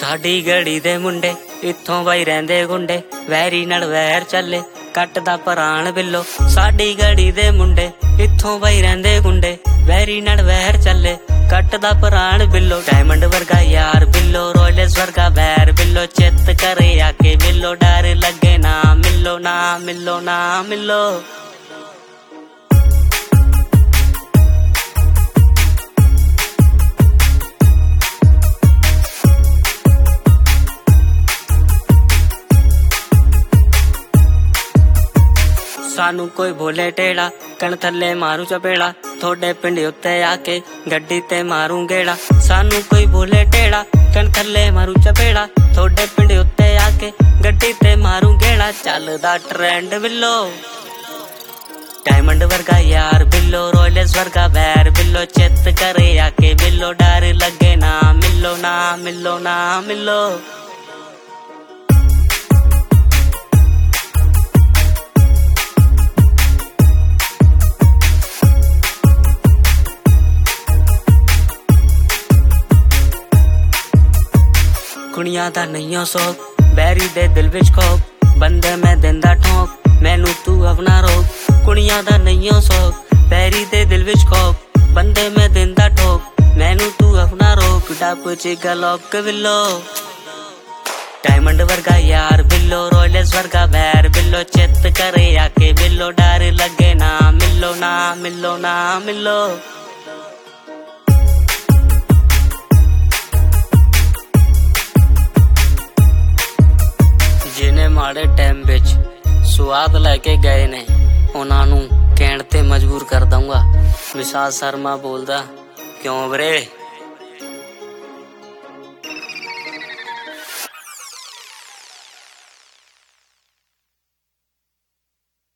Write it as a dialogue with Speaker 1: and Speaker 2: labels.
Speaker 1: ਸਾਡੀ ਗੜੀ ਦੇ ਮੁੰਡੇ ਇੱਥੋਂ ਬਾਈ ਰਹਿੰਦੇ ਗੁੰਡੇ, ਵੈਰੀ ਨਾਲ ਵੈਰ ਚੱਲੇ ਕੱਟਦਾ ਪ੍ਰਾਣ ਬਿੱਲੋ। ਸਾਡੀ ਗੜੀ ਦੇ ਮੁੰਡੇ ਇੱਥੋਂ ਬਾਈ ਰਹਿੰਦੇ ਗੁੰਡੇ, ਵੈਰੀ ਨਾਲ ਵੈਰ ਚੱਲੇ ਕੱਟਦਾ ਪ੍ਰਾਣ ਬਿੱਲੋ। ਡਾਇਮੰਡ ਵਰਗਾ ਯਾਰ ਬਿੱਲੋ, ਰੋਇਲਸ ਵਰਗਾ ਵੈਰ ਬਿੱਲੋ, ਚਿੱਤ ਕਰੇ ਆ ਕੇ ਬਿੱਲੋ, ਡਰ ਲੱਗੇ ਨਾ ਮਿਲੋ ਨਾ ਮਿਲੋ ਨਾ ਮਿਲੋ। ਸਾਨੂੰ ਕੋਈ ਬੋਲੇ ਟੇੜਾ, ਕਣ ਥੱਲੇ ਮਾਰੂ ਚਪੇੜਾ, ਥੋੜੇ ਪਿੰਡ ਉੱਤੇ ਆ ਕੇ ਗੱਡੀ ਤੇ ਮਾਰੂ ਗੇੜਾ। ਸਾਨੂੰ ਕੋਈ ਬੋਲੇ ਟੇੜਾ, ਕਣ ਥੱਲੇ ਮਾਰੂ ਚਪੇੜਾ, ਥੋੜੇ ਪਿੰਡ ਉੱਤੇ ਆ ਕੇ ਗੱਡੀ ਤੇ ਮਾਰੂ ਗੇੜਾ। ਚੱਲਦਾ ਟ੍ਰੈਂਡ ਬਿੱਲੋ, ਡਾਇਮੰਡ ਵਰਗਾ ਯਾਰ ਬਿੱਲੋ, ਰੋਇਲਸ ਵਰਗਾ ਵੈਰ ਬਿੱਲੋ, ਚਿੱਤ ਕਰੇ ਆ ਕੇ ਬਿੱਲੋ, ਡਰ ਲੱਗੇ ਨਾ ਮਿਲੋ ਨਾ ਮਿਲੋ ਨਾ ਮਿਲੋ। ਕੁੜੀਆਂ ਦਾ ਨਹੀਂ ਸੋਕ, ਬੈਰੀ ਦੇ ਦਿਲ ਵਿੱਚ ਖੋਕ, ਬੰਦੇ ਮੈਂ ਦਿੰਦਾ ਠੋਕ, ਮੈਨੂੰ ਤੂੰ ਆਪਣਾ ਰੋਕ। ਕੁੜੀਆਂ ਦਾ ਨਹੀਂ ਸੋਕ, ਬੈਰੀ ਦੇ ਦਿਲ ਵਿੱਚ ਖੋਕ, ਬੰਦੇ ਮੈਂ ਦਿੰਦਾ ਠੋਕ, ਮੈਨੂੰ ਤੂੰ ਆਪਣਾ ਰੋਕ। ਡੱਬ ਚ ਗਲੋਕ ਬਿੱਲੋ, ਡਾਇਮੰਡ ਵਰਗਾ ਯਾਰ ਬਿੱਲੋ, ਰੋਇਲਸ ਵਰਗਾ ਵੈਰ ਬਿੱਲੋ, ਚਿੱਤ ਕਰੇ ਆ ਕੇ ਬਿੱਲੋ, ਡਰ ਲੱਗੇ ਨਾ ਮਿਲੋ ਨਾ ਮਿਲੋ ਨਾ ਮਿਲੋ। ਜਿਹਨੇ ਮਾੜੇ ਟਾਈਮ ਵਿੱਚ ਸਵਾਦ ਲੈ ਕੇ ਗਏ ਨੇ, ਉਹਨਾਂ ਨੂੰ ਕਹਿਣ ਤੇ ਮਜਬੂਰ ਕਰ ਦਊਂਗਾ। ਵਿਸ਼ਾਲ ਸ਼ਰਮਾ ਬੋਲਦਾ, ਕਿਉਂ ਵੀਰੇ।